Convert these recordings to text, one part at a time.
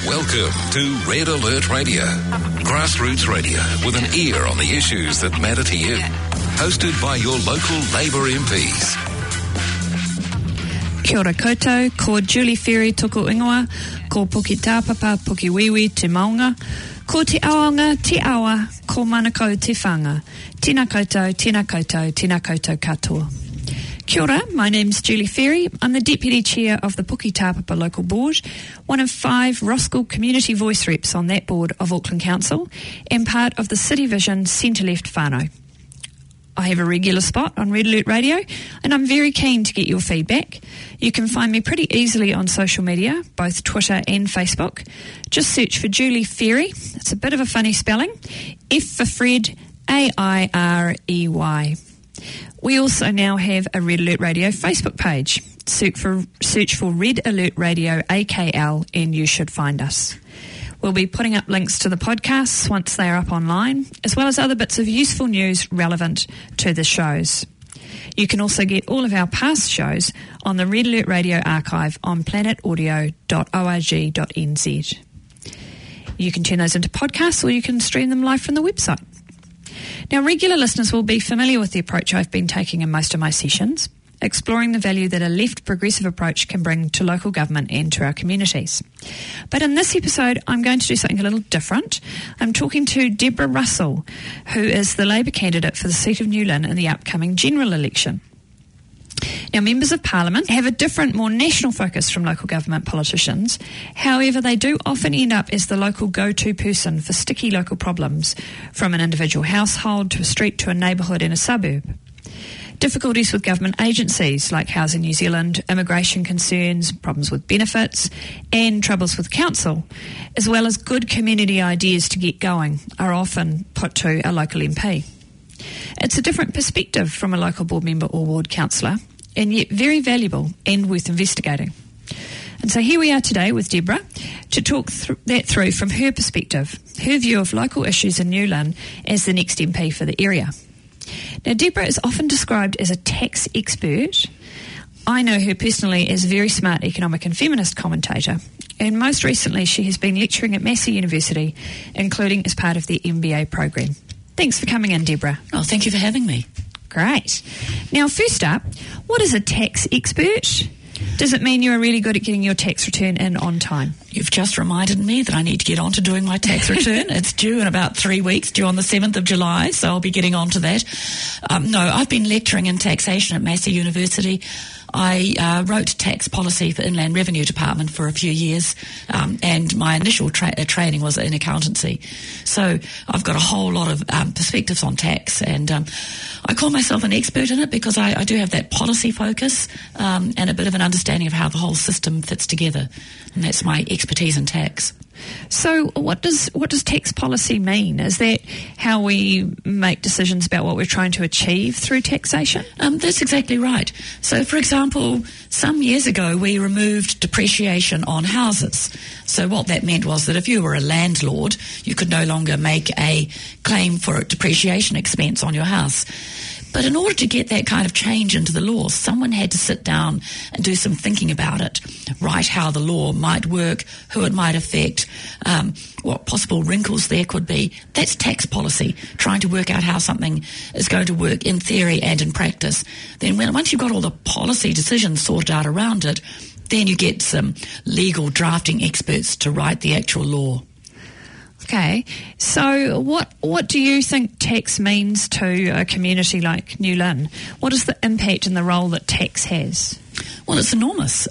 Welcome to Red Alert Radio, grassroots radio with an ear on the issues that matter to you. Hosted by your local Labour MPs. Kia ora koutou, ko Julie Ferry toko ingoa, ko Puki Tāpapa, Puki Wiwi te maunga, ko te aonga, te awa, ko manakau te whanga. Tēnā koutou, tēnā koutou, tēnā koutou katoa. Kia ora, my name's Julie Ferry. I'm the Deputy Chair of the Puki Tāpapa Local Board, one of 5 Roskill Community Voice Reps on that board of Auckland Council, and part of the City Vision Centre-Left whānau. I have a regular spot on Red Alert Radio, and I'm very keen to get your feedback. You can find me pretty easily on social media, both Twitter and Facebook. Just search for Julie Ferry. It's a bit of a funny spelling. F for Fred, A-I-R-E-Y. We also now have a Red Alert Radio Facebook page. Search for Red Alert Radio AKL and you should find us. We'll be putting up links to the podcasts once they are up online, as well as other bits of useful news relevant to the shows. You can also get all of our past shows on the Red Alert Radio archive on planetaudio.org.nz. You can turn those into podcasts or you can stream them live from the website. Now, regular listeners will be familiar with the approach I've been taking in most of my sessions, exploring the value that a left progressive approach can bring to local government and to our communities. But in this episode, I'm going to do something a little different. I'm talking to Deborah Russell, who is the Labour candidate for the seat of New Lynn in the upcoming general election. Now, members of Parliament have a different, more national focus from local government politicians. However, they do often end up as the local go-to person for sticky local problems, from an individual household to a street to a neighbourhood and a suburb. Difficulties with government agencies like Housing New Zealand, immigration concerns, problems with benefits, and troubles with council, as well as good community ideas to get going, are often put to a local MP. It's a different perspective from a local board member or ward councillor, and yet very valuable and worth investigating. And so here we are today with Deborah to talk that through from her perspective, her view of local issues in New Lynn as the next MP for the area. Now, Deborah is often described as a tax expert. I know her personally as a very smart economic and feminist commentator, and most recently she has been lecturing at Massey University, including as part of their MBA program. Thanks for coming in, Deborah. Oh, thank you for having me. Great. Now, first up, what is a tax expert? Does it mean you are really good at getting your tax return in on time? You've just reminded me that I need to get on to doing my tax return. It's due in about 3 weeks, due on the 7th of July, so I'll be getting on to that. No, I've been lecturing in taxation at Massey University. I wrote tax policy for Inland Revenue Department for a few years, and my initial training was in accountancy. So I've got a whole lot of perspectives on tax, and I call myself an expert in it because I do have that policy focus and a bit of an understanding of how the whole system fits together, and that's my expertise in tax. So what does tax policy mean? Is that how we make decisions about what we're trying to achieve through taxation? That's exactly right. So, for example, some years ago we removed depreciation on houses. So what that meant was that if you were a landlord, you could no longer make a claim for a depreciation expense on your house. But in order to get that kind of change into the law, someone had to sit down and do some thinking about it, write how the law might work, who it might affect, what possible wrinkles there could be. That's tax policy, trying to work out how something is going to work in theory and in practice. Then once you've got all the policy decisions sorted out around it, then you get some legal drafting experts to write the actual law. Okay, so what do you think tax means to a community like New Lynn? What is the impact and the role that tax has? Well, it's enormous.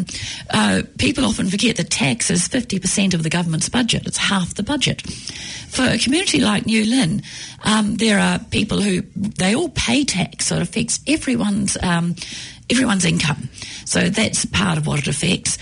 People often forget that tax is 50% of the government's budget. It's half the budget. For a community like New Lynn, there are people who, they all pay tax, so it affects everyone's income. So that's part of what it affects.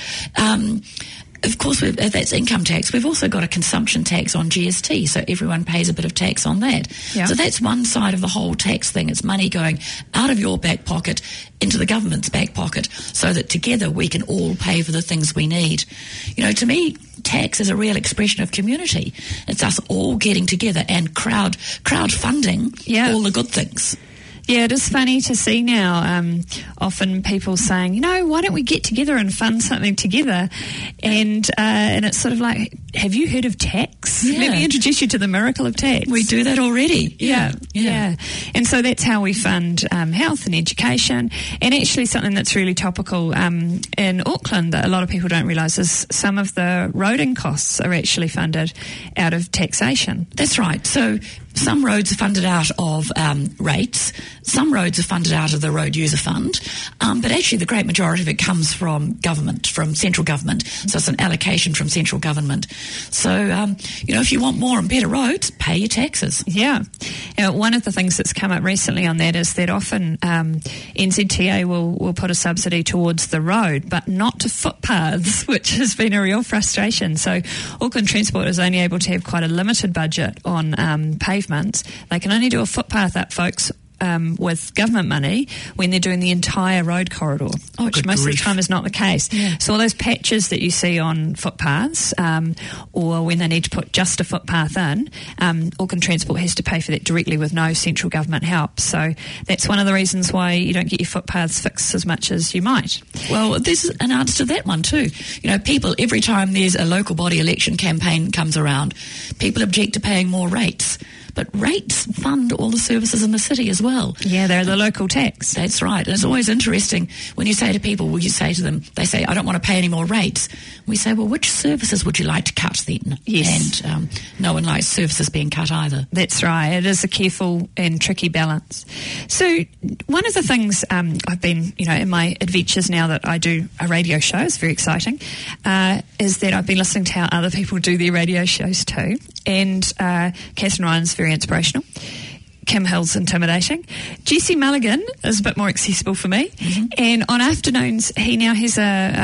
Of course, that's income tax. We've also got a consumption tax on GST, so everyone pays a bit of tax on that. Yeah. So that's one side of the whole tax thing. It's money going out of your back pocket into the government's back pocket so that together we can all pay for the things we need. You know, to me, tax is a real expression of community. It's us all getting together and crowdfunding all the good things. Yeah, it is funny to see now. Often people saying, why don't we get together and fund something together? And it's sort of like, have you heard of tax? Yeah. Let me introduce you to the miracle of tax. We do that already. Yeah. And so that's how we fund health and education. And actually something that's really topical in Auckland that a lot of people don't realise is some of the roading costs are actually funded out of taxation. That's right. So some roads are funded out of rates. Some roads are funded out of the Road User Fund. But actually the great majority of it comes from government, from central government. So it's an allocation from central government. So, if you want more and better roads, pay your taxes. Yeah. One of the things that's come up recently on that is that often NZTA will put a subsidy towards the road, but not to footpaths, which has been a real frustration. So Auckland Transport is only able to have quite a limited budget on pavements. They can only do a footpath up, folks, with government money when they're doing the entire road corridor, which most of the time is not the case. Yeah. So all those patches that you see on footpaths, or when they need to put just a footpath in, Auckland Transport has to pay for that directly with no central government help. So that's one of the reasons why you don't get your footpaths fixed as much as you might. Well, there's an answer to that one too. People, every time there's a local body election campaign comes around, people object to paying more rates. But rates fund all the services in the city as well. Yeah, they're the local tax. That's right. And it's always interesting when you say to people, they say, I don't want to pay any more rates. We say, well, which services would you like to cut then? Yes. And no one likes services being cut either. That's right. It is a careful and tricky balance. So one of the things I've been, in my adventures now that I do a radio show, it's very exciting, is that I've been listening to how other people do their radio shows too. And Catherine Ryan's very inspirational. Kim Hill's intimidating. Jesse Mulligan is a bit more accessible for me. Mm-hmm. And on afternoons, he now has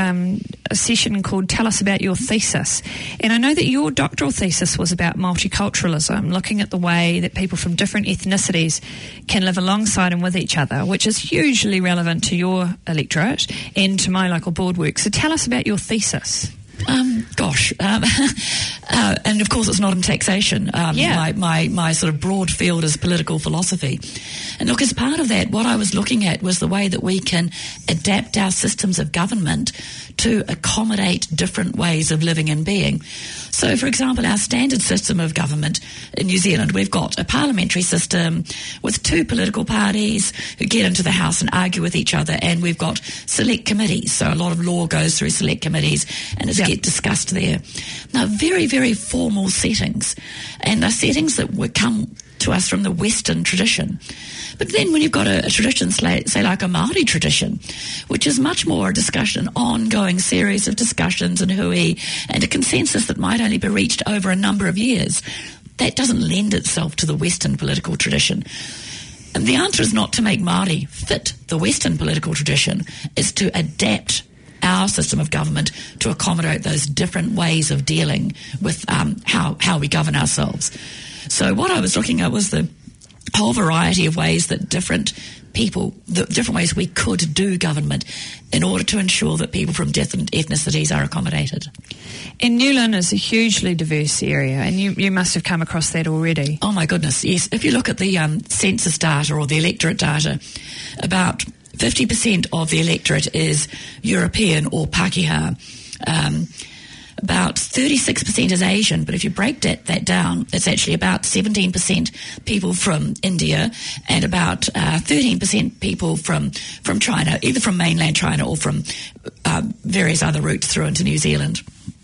a session called Tell Us About Your Thesis. And I know that your doctoral thesis was about multiculturalism, looking at the way that people from different ethnicities can live alongside and with each other, which is hugely relevant to your electorate and to my local board work. So tell us about your thesis. And of course it's not in taxation. My sort of broad field is political philosophy. And look, as part of that, what I was looking at was the way that we can adapt our systems of government to accommodate different ways of living and being. So, for example, our standard system of government in New Zealand, we've got a parliamentary system with two political parties who get into the House and argue with each other, and we've got select committees. So a lot of law goes through select committees and it's get discussed there. Now, very, very formal settings, and they're settings that would come to us from the Western tradition. But then when you've got a tradition, say like a Māori tradition, which is much more a discussion, an ongoing series of discussions and hui, and a consensus that might only be reached over a number of years, that doesn't lend itself to the Western political tradition. And the answer is not to make Māori fit the Western political tradition, it's to adapt our system of government to accommodate those different ways of dealing with how we govern ourselves. So what I was looking at was the whole variety of ways that different ways we could do government in order to ensure that people from different ethnicities are accommodated. And Newland is a hugely diverse area, and you must have come across that already. Oh my goodness, yes. If you look at the census data or the electorate data, about 50% of the electorate is European or Pākehā. About 36% is Asian, but if you break that down, it's actually about 17% people from India and about 13% people from China, either from mainland China or from various other routes through into New Zealand.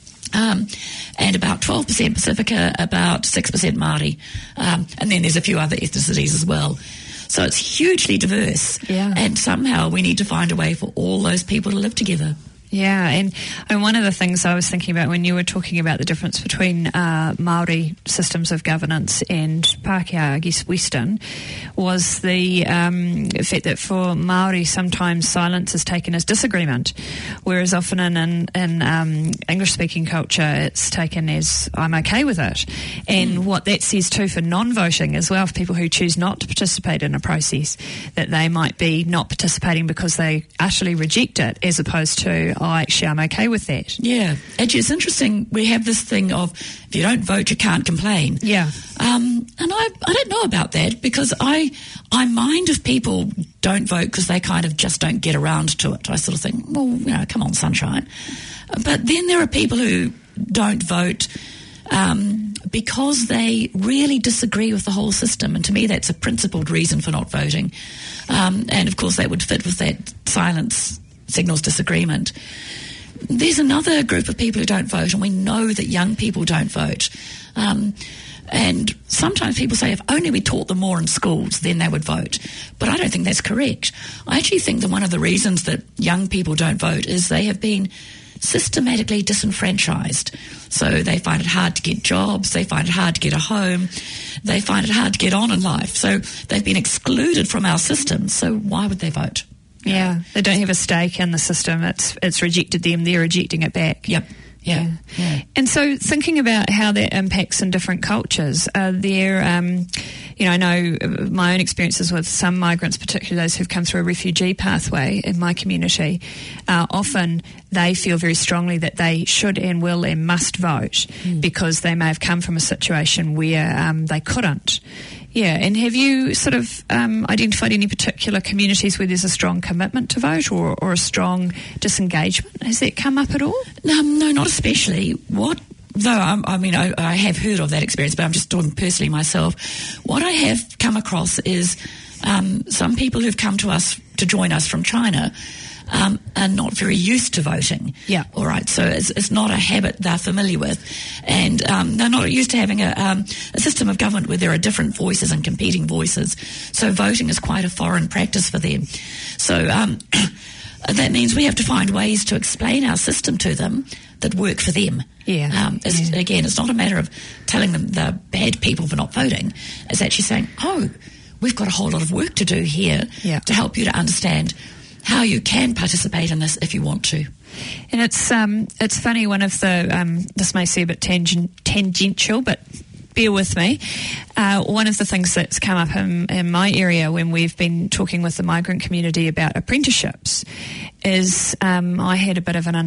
And about 12% Pacifica, about 6% Māori. And then there's a few other ethnicities as well. So it's hugely diverse. Yeah. And somehow we need to find a way for all those people to live together. Yeah, and one of the things I was thinking about when you were talking about the difference between Māori systems of governance and Pākehā, I guess Western, was the fact that for Māori sometimes silence is taken as disagreement, whereas often in English-speaking culture it's taken as I'm okay with it. And what that says too for non-voting as well, for people who choose not to participate in a process, that they might be not participating because they utterly reject it, as opposed to actually, I'm okay with that. Yeah. Actually, it's interesting. We have this thing of if you don't vote, you can't complain. Yeah. And I don't know about that, because I mind if people don't vote because they kind of just don't get around to it. I sort of think, well, come on, sunshine. But then there are people who don't vote because they really disagree with the whole system. And to me, that's a principled reason for not voting. And, of course, that would fit with that silence signals disagreement. There's another group of people who don't vote, and we know that young people don't vote. And sometimes people say if only we taught them more in schools, then they would vote. But I don't think that's correct. I actually think that one of the reasons that young people don't vote is they have been systematically disenfranchised. So they find it hard to get jobs, they find it hard to get a home, they find it hard to get on in life. So they've been excluded from our system, so why would they vote? Yeah, they don't have a stake in the system. It's rejected them, they're rejecting it back. Yep. Yeah. And so thinking about how that impacts in different cultures, I know my own experiences with some migrants, particularly those who've come through a refugee pathway in my community, often they feel very strongly that they should and will and must vote because they may have come from a situation where they couldn't. Yeah, and have you sort of identified any particular communities where there's a strong commitment to vote or a strong disengagement? Has that come up at all? No, not especially. I have heard of that experience, but I'm just talking personally myself. What I have come across is some people who've come to us to join us from China are not very used to voting. Yeah. All right. So it's not a habit they're familiar with. And they're not used to having a system of government where there are different voices and competing voices. So voting is quite a foreign practice for them. So that means we have to find ways to explain our system to them that work for them. Yeah. Again, it's not a matter of telling them they're bad people for not voting. It's actually saying, we've got a whole lot of work to do here to help you to understand how you can participate in this if you want to. And it's funny, one of the, this may seem a bit tangential, but bear with me. One of the things that's come up in my area when we've been talking with the migrant community about apprenticeships is I had a bit of an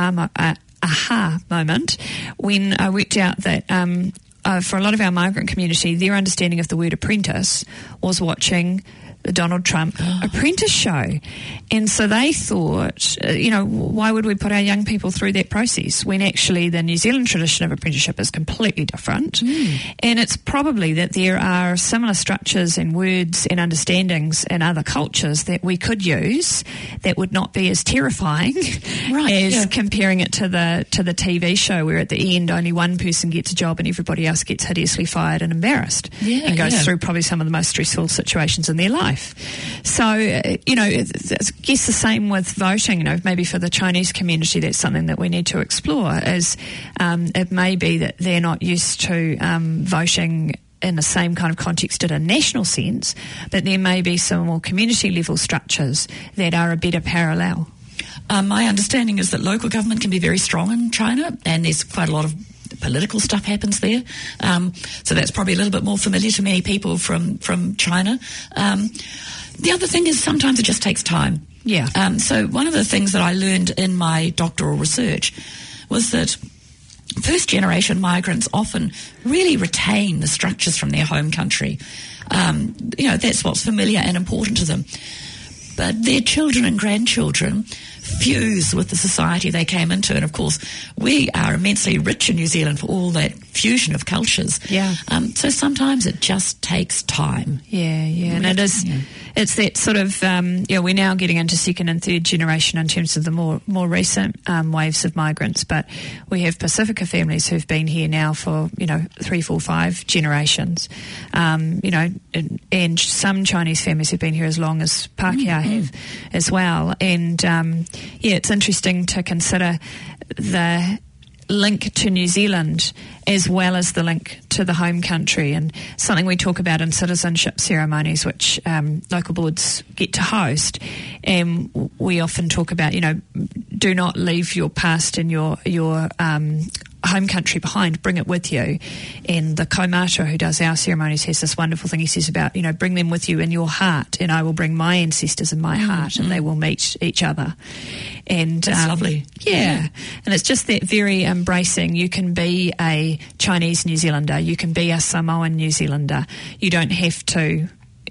aha moment when I worked out that for a lot of our migrant community, their understanding of the word apprentice was watching the Donald Trump Apprentice show. And so they thought, why would we put our young people through that process when actually the New Zealand tradition of apprenticeship is completely different. And it's probably that there are similar structures and words and understandings in other cultures that we could use that would not be as terrifying as comparing it to the TV show where at the end only one person gets a job and everybody else gets hideously fired and embarrassed and goes through probably some of the most stressful situations in their life. So, I guess the same with voting. Maybe for the Chinese community, that's something that we need to explore. Is it may be that they're not used to voting in the same kind of context in a national sense, but there may be some more community level structures that are a better parallel. My understanding is that local government can be very strong in China, and there's quite a lot of political stuff happens there. So that's probably a little bit more familiar to many people from China. The other thing is sometimes it just takes time. Yeah. So one of the things that I learned in my doctoral research was that first-generation migrants often really retain the structures from their home country. That's what's familiar and important to them. But their children and grandchildren fuse with the society they came into. And, of course, we are immensely rich in New Zealand for all that fusion of cultures. Yeah. So sometimes it just takes time. Yeah. And it is. Yeah. It's that sort of, we're now getting into second and third generation in terms of the more recent waves of migrants. But we have Pacifica families who've been here now for, 3, 4, 5 generations. And some Chinese families have been here as long as Pākehā have as well. And, it's interesting to consider the link to New Zealand as well as the link to the home country, and something we talk about in citizenship ceremonies which local boards get to host. And we often talk about, do not leave your past and your home home country behind, bring it with you. And the kaumata who does our ceremonies has this wonderful thing he says about, bring them with you in your heart, and I will bring my ancestors in my heart, and they will meet each other. And that's lovely. Yeah. And it's just that very embracing. You can be a Chinese New Zealander, you can be a Samoan New Zealander. You don't have to,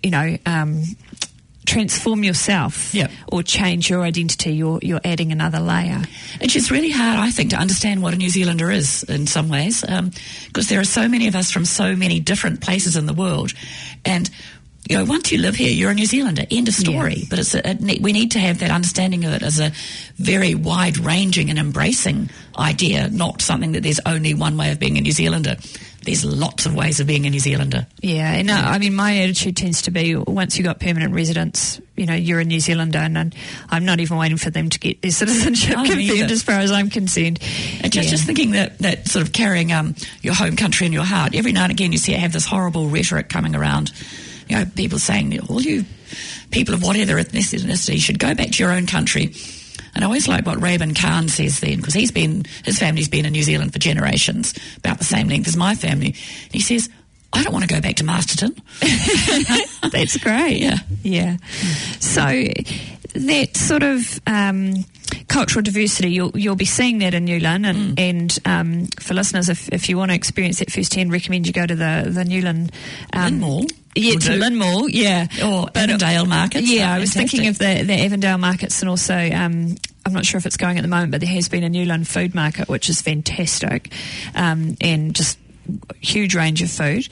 transform yourself or change your identity. You're adding another layer. It's just really hard, I think, to understand what a New Zealander is in some ways, because there are so many of us from so many different places in the world, and once you live here, you're a New Zealander. End of story. Yeah. But we need to have that understanding of it as a very wide-ranging and embracing idea, not something that there's only one way of being a New Zealander. There's lots of ways of being a New Zealander. Yeah, and I mean, my attitude tends to be, once you got permanent residence, you're a New Zealander, and I'm not even waiting for them to get their citizenship confirmed as far as I'm concerned. And just thinking that sort of carrying your home country in your heart, every now and again you see I have this horrible rhetoric coming around, people saying that all you people of whatever ethnicity should go back to your own country. And I always like what Rabin Khan says then, because his family's been in New Zealand for generations, about the same length as my family. And he says, I don't want to go back to Masterton. That's great. Yeah. So that sort of cultural diversity, you'll be seeing that in Newlyn, and for listeners, if you want to experience that firsthand, recommend you go to the Newlyn Lynn Mall. Yeah, to Lynn Mall, yeah. Or Avondale markets. Yeah, I was thinking of the Avondale markets, and also I'm not sure if it's going at the moment, but there has been a Newlyn food market, which is fantastic, and just huge range of food.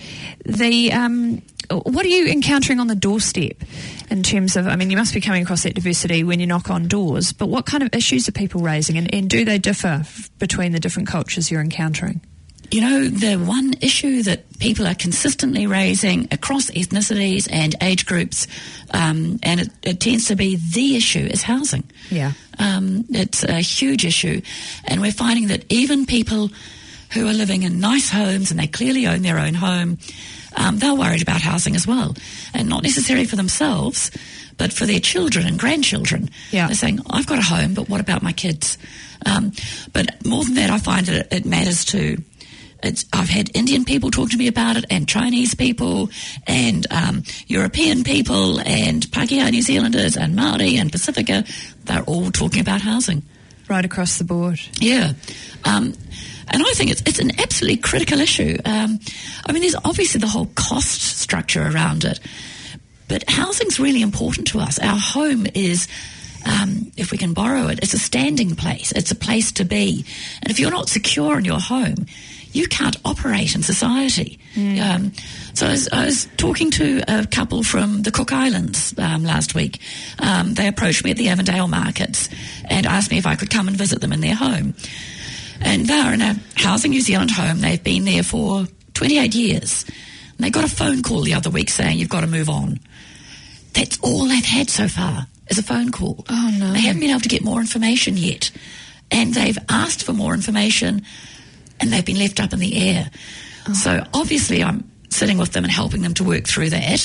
What are you encountering on the doorstep in terms of, you must be coming across that diversity when you knock on doors, but what kind of issues are people raising, and do they differ between the different cultures you're encountering? The one issue that people are consistently raising across ethnicities and age groups, and it tends to be the issue, is housing. Yeah. It's a huge issue, and we're finding that even people who are living in nice homes and they clearly own their own home, they're worried about housing as well, and not necessarily for themselves, but for their children and grandchildren. Yeah. They're saying, I've got a home, but what about my kids? But more than that, I find that it matters too. I've had Indian people talk to me about it, and Chinese people, and European people, and Pākehā New Zealanders, and Māori, and Pacifica. They're all talking about housing. Right across the board. Yeah. And I think it's an absolutely critical issue. There's obviously the whole cost structure around it, but housing's really important to us. Our home is, if we can borrow it, it's a standing place. It's a place to be. And if you're not secure in your home, you can't operate in society. So I was talking to a couple from the Cook Islands last week. They approached me at the Avondale markets and asked me if I could come and visit them in their home. And they're in a Housing New Zealand home. They've been there for 28 years. And they got a phone call the other week saying, you've got to move on. That's all they've had so far, is a phone call. Oh, no. They haven't been able to get more information yet. And they've asked for more information, and they've been left up in the air. Oh. So obviously I'm sitting with them and helping them to work through that.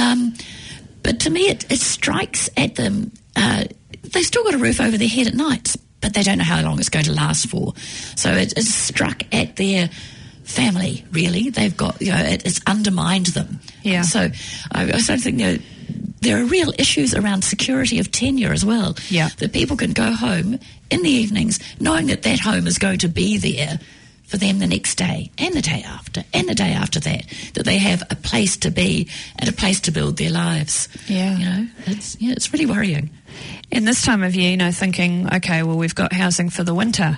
But to me it strikes at them. They've still got a roof over their head at night, but they don't know how long it's going to last for. So it's struck at their family, really. They've got, it's undermined them. Yeah. So I sort of think there are real issues around security of tenure as well. Yeah. That people can go home in the evenings knowing that that home is going to be there for them the next day and the day after and the day after that they have a place to be and a place to build their lives. Yeah. It's really worrying. And this time of year, thinking, okay, well, we've got housing for the winter.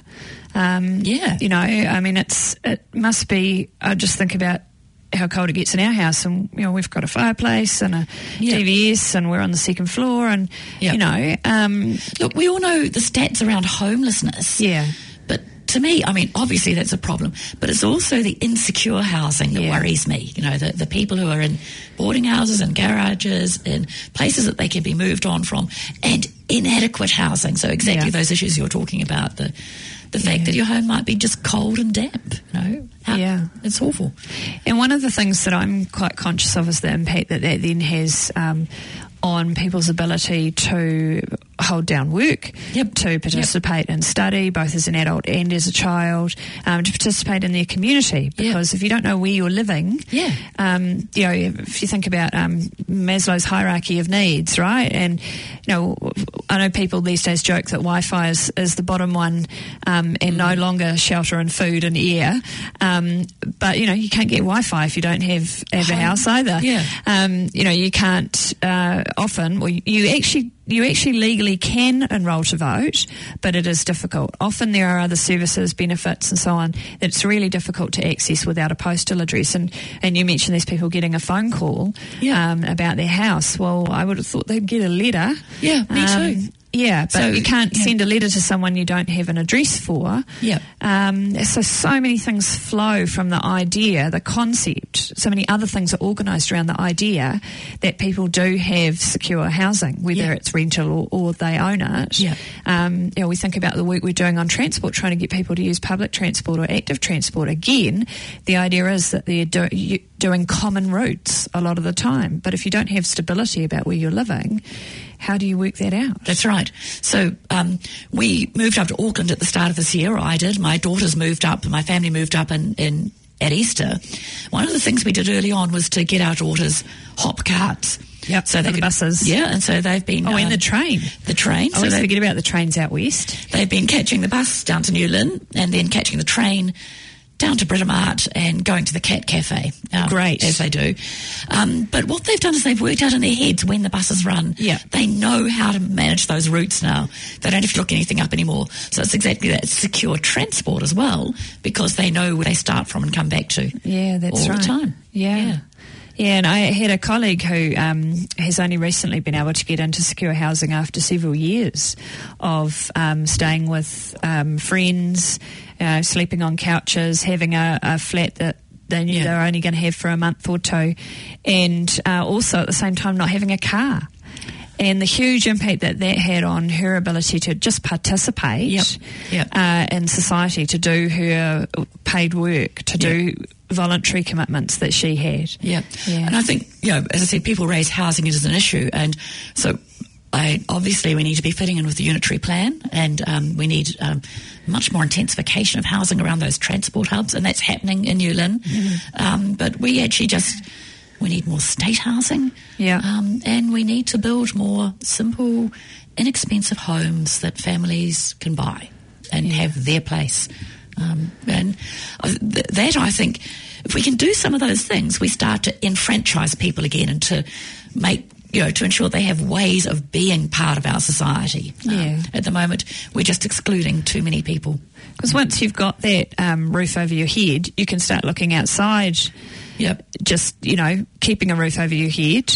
It must be, I just think about how cold it gets in our house, and we've got a fireplace and a DVS, and we're on the second floor, and look, we all know the stats around homelessness. Yeah. But to me, obviously that's a problem, but it's also the insecure housing that worries me. The people who are in boarding houses and garages and places that they can be moved on from, and inadequate housing. So exactly those issues you're talking about, the fact that your home might be just cold and damp, it's awful. And one of the things that I'm quite conscious of is the impact that then has on people's ability to hold down work, Yep. to participate in study, both as an adult and as a child, to participate in their community. Because if you don't know where you're living, if you think about Maslow's hierarchy of needs, right? And, I know people these days joke that Wi-Fi is the bottom one, and no longer shelter and food and air. But, you can't get Wi-Fi if you don't have a house either. Yeah. You can't often, or you actually legally can enrol to vote, but it is difficult. Often there are other services, benefits and so on that it's really difficult to access without a postal address. And you mentioned there's people getting a phone call about their house. Well, I would have thought they'd get a letter. Yeah, me too. Yeah, but you can't send a letter to someone you don't have an address for. Yeah. So many things flow from the idea, the concept. So many other things are organised around the idea that people do have secure housing, whether it's rental or they own it. Yeah. We think about the work we're doing on transport, trying to get people to use public transport or active transport. Again, the idea is that they're doing common routes a lot of the time. But if you don't have stability about where you're living, how do you work that out? That's right. So we moved up to Auckland at the start of this year. I did. My daughters moved up. My family moved up at Easter. One of the things we did early on was to get our daughters hop carts. Yep, so the buses. Yeah, and so they've been... and the train. The train. I always forget about the trains out west. They've been catching the bus down to New Lynn and then catching the train down to Britomart and going to the Cat Cafe. Great. As they do. But what they've done is they've worked out in their heads when the buses run. Yeah. They know how to manage those routes now. They don't have to look anything up anymore. So it's exactly that. It's secure transport as well, because they know where they start from and come back to. Yeah, that's all right. the time. Yeah, and I had a colleague who has only recently been able to get into secure housing after several years of staying with friends, sleeping on couches, having a flat that they knew they were only going to have for a month or two, and also at the same time not having a car. And the huge impact that had on her ability to just participate in society, to do her paid work, to do voluntary commitments that she had. Yeah. And I think, as I said, people raise housing as an issue. And so obviously we need to be fitting in with the unitary plan, and we need much more intensification of housing around those transport hubs, and that's happening in New Lynn. But we actually we need more state housing. And we need to build more simple, inexpensive homes that families can buy and have their place. And that, I think, if we can do some of those things, we start to enfranchise people again and to make, to ensure they have ways of being part of our society. At the moment, we're just excluding too many people. Because once you've got that roof over your head, you can start looking outside. Just, keeping a roof over your head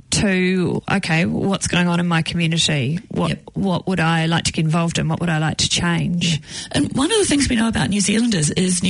to, okay, what's going on in my community? What would I like to get involved in? What would I like to change? And one of the things we know about New Zealanders is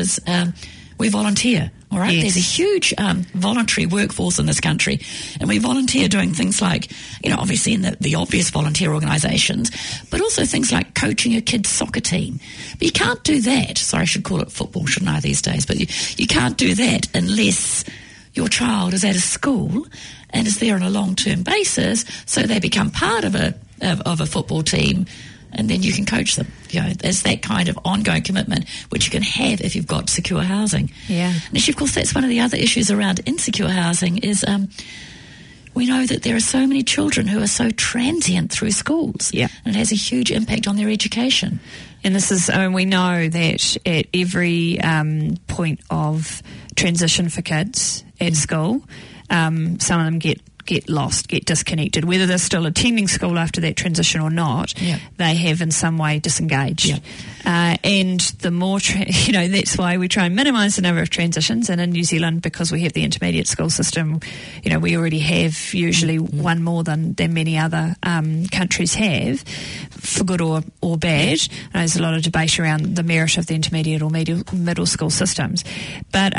we volunteer. All right, There's a huge voluntary workforce in this country, and we volunteer doing things like, obviously in the obvious volunteer organisations, but also things like coaching a kid's soccer team. But you can't do that. Sorry, I should call it football, shouldn't I, these days? But you can't do that unless your child is at a school and is there on a long-term basis, so they become part of a football team, and then you can coach them. There's that kind of ongoing commitment which you can have if you've got secure housing. And actually, of course, that's one of the other issues around insecure housing is we know that there are so many children who are so transient through schools. And it has a huge impact on their education. And this is, we know that at every point of transition for kids at school, some of them get lost, get disconnected. Whether they're still attending school after that transition or not, they have in some way disengaged. And the more, that's why we try and minimise the number of transitions. And in New Zealand, because we have the intermediate school system, we already have usually one more than many other countries have, for good or bad. There's a lot of debate around the merit of the intermediate or middle school systems. But,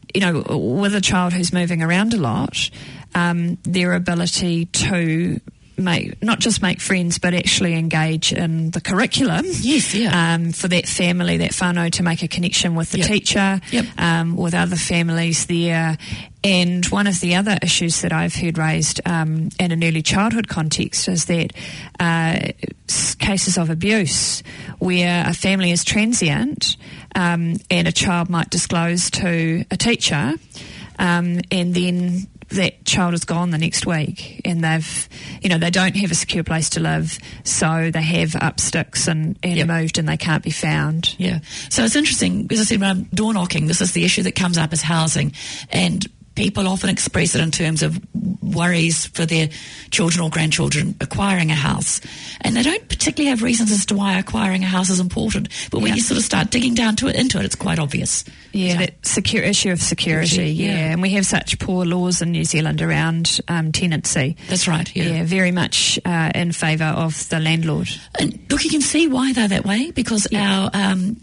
with a child who's moving around a lot, their ability to not just make friends, but actually engage in the curriculum. Yes, for that family, that whānau, to make a connection with the teacher, with other families there. And one of the other issues that I've heard raised in an early childhood context is that cases of abuse where a family is transient and a child might disclose to a teacher and then that child is gone the next week, and they don't have a secure place to live, so they have up sticks and moved, and they can't be found. Yeah. So it's interesting, as I said, when I'm door knocking, this is the issue that comes up as housing, and people often express it in terms of worries for their children or grandchildren acquiring a house. And they don't particularly have reasons as to why acquiring a house is important. But when you sort of start digging down into it, it's quite obvious. Yeah, that issue of security, And we have such poor laws in New Zealand around tenancy. That's right, Yeah, very much in favour of the landlord. And look, you can see why they're that way, because our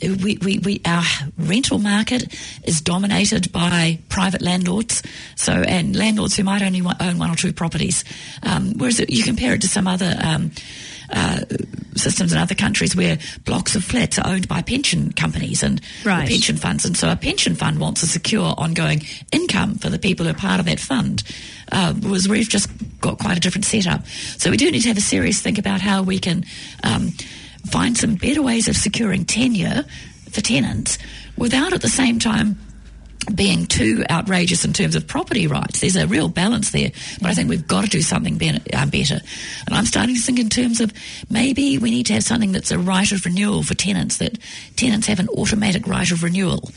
rental market is dominated by private landlords, and landlords who might only own one or two properties. Whereas you compare it to some other systems in other countries where blocks of flats are owned by pension companies and pension funds, and so a pension fund wants a secure ongoing income for the people who are part of that fund. Whereas we've just got quite a different setup. So we do need to have a serious think about how we can find some better ways of securing tenure for tenants without at the same time being too outrageous in terms of property rights. There's a real balance there, but I think we've got to do something better. And I'm starting to think in terms of maybe we need to have something that's a right of renewal for tenants, that tenants have an automatic right of renewal,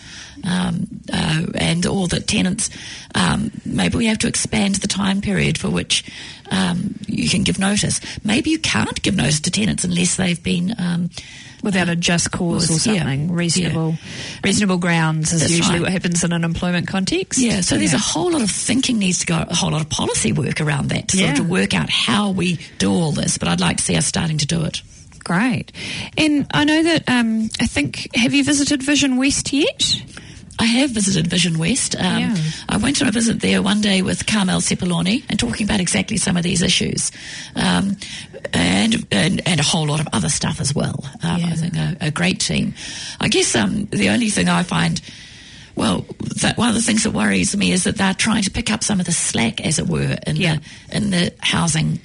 or that tenants, maybe we have to expand the time period for which you can give notice. Maybe you can't give notice to tenants unless they've been without a just cause or something, reasonable grounds is usually what happens in an employment context. Yeah, so there's a whole lot of thinking needs to go, a whole lot of policy work around that to work out how we do all this, but I'd like to see us starting to do it. Great. And I know that, have you visited Vision West yet? I have visited Vision West. I went on a visit there one day with Carmel Cepoloni and talking about exactly some of these issues, and a whole lot of other stuff as well. I think a great team. I guess the only thing I find, one of the things that worries me is that they're trying to pick up some of the slack, as it were, in the housing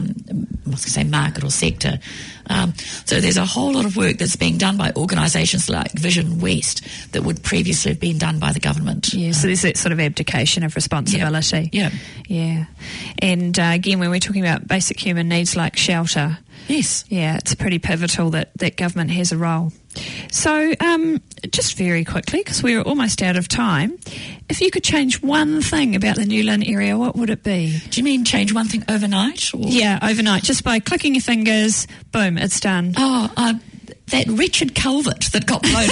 market or sector. So there's a whole lot of work that's being done by organisations like Vision West that would previously have been done by the government. Yeah, so there's that sort of abdication of responsibility. Yeah. And again, when we're talking about basic human needs like shelter, it's pretty pivotal that government has a role. So just very quickly, because we're almost out of time, if you could change one thing about the New Lynn area, what would it be? Do you mean change one thing overnight? Or? Yeah, overnight. Just by clicking your fingers, boom, it's done. That wretched culvert that got blown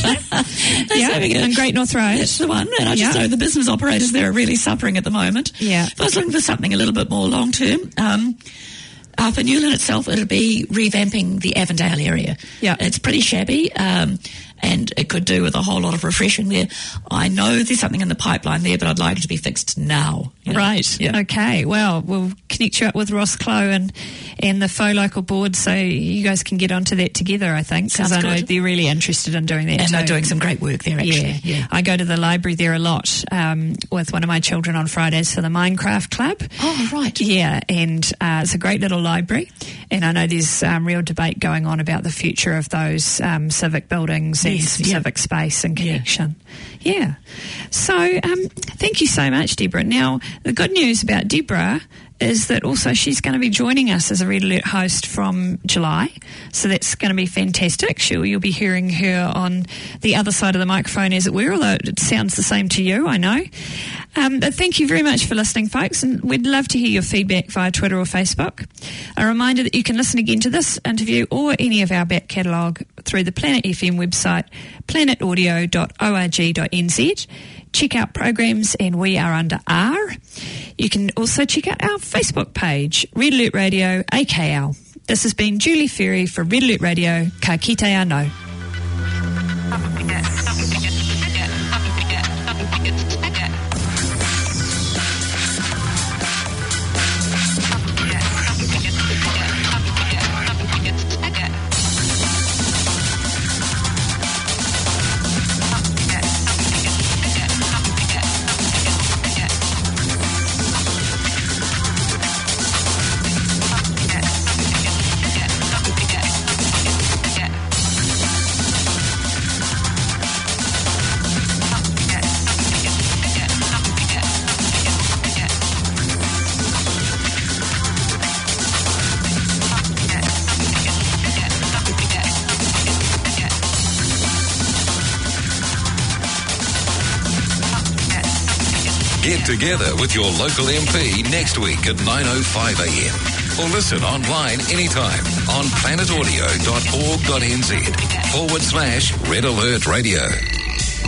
out. On Great North Road. That's the one. And I just know the business operators there are really suffering at the moment. Yeah. If I was looking for something a little bit more long term, for New Lynn itself, it'll be revamping the Avondale area. Yeah. It's pretty shabby, and it could do with a whole lot of refreshing there. I know there's something in the pipeline there, but I'd like it to be fixed now. Right. Yeah. Okay. Well, we'll connect you up with Ross Clow and the Faux Local Board, so you guys can get onto that together, I think, because I know they're really interested in doing that. And they're doing some great work there, actually. Yeah. I go to the library there a lot with one of my children on Fridays for the Minecraft Club. Oh, right. Yeah, and it's a great little library, and I know there's real debate going on about the future of those civic buildings and civic space and connection. Yeah. So thank you so much, Deborah. Now, the good news about Deborah is that also she's going to be joining us as a Red Alert host from July. So that's going to be fantastic. You'll be hearing her on the other side of the microphone, as it were, although it sounds the same to you, I know. But thank you very much for listening, folks, and we'd love to hear your feedback via Twitter or Facebook. A reminder that you can listen again to this interview or any of our back catalogue through the Planet FM website, planetaudio.org.nz. Check out programs, and we are under R. You can also check out our Facebook page, Red Alert Radio AKL. This has been Julie Ferry for Red Alert Radio. Ka kite anō. Get together with your local MP next week at 9:05 a.m. or listen online anytime on planetaudio.org.nz/Red Alert Radio.